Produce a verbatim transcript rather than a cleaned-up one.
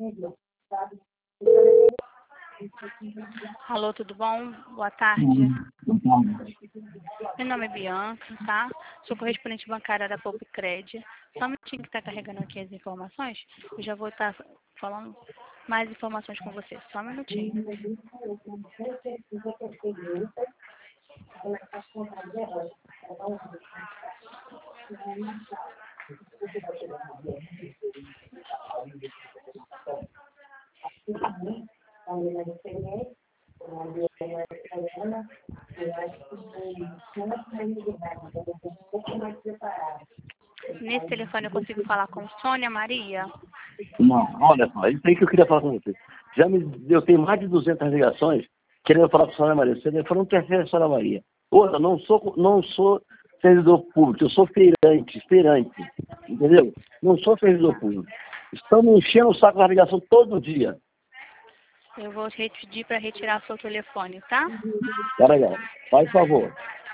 Alô, tudo bom? Boa tarde. Meu nome é Bianca, tá? Sou correspondente bancária da Popcred. Só um minutinho que está carregando aqui as informações. Eu já vou estar falando mais informações com você. Só um minutinho. Nesse telefone eu consigo falar com Sônia Maria? Não, olha só, isso aí que eu queria falar com você. Já me, eu tenho mais de duzentas ligações querendo falar com a Sônia Maria. Você telefone não quer ser a Sônia Maria. Outra, não sou, não sou servidor público, eu sou feirante, feirante, entendeu? Não sou servidor público. Estamos enchendo o saco da ligação todo dia. Eu vou te pedir para retirar seu telefone, tá? Tá legal, faz favor.